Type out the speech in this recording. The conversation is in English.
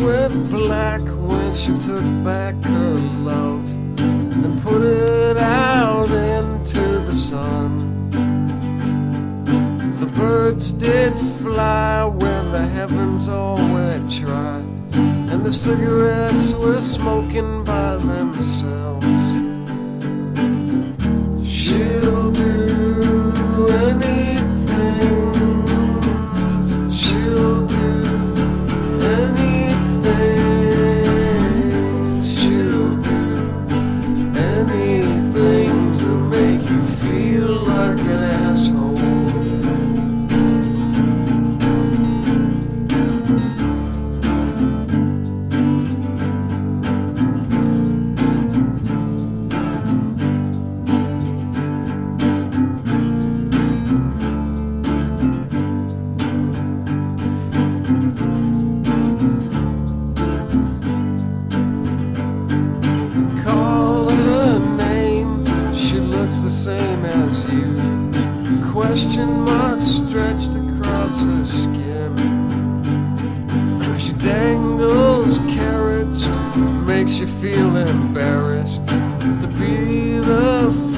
went black when she took back her love and put it out into the sun. The birds did fly when the heavens all were dry, and the cigarettes were smoking by themselves. She'll do anything. She'll do anything. She'll do anything to make you feel like an asshole. The same as you. Question marks stretched across her skin. She dangles carrots, makes you feel embarrassed to be the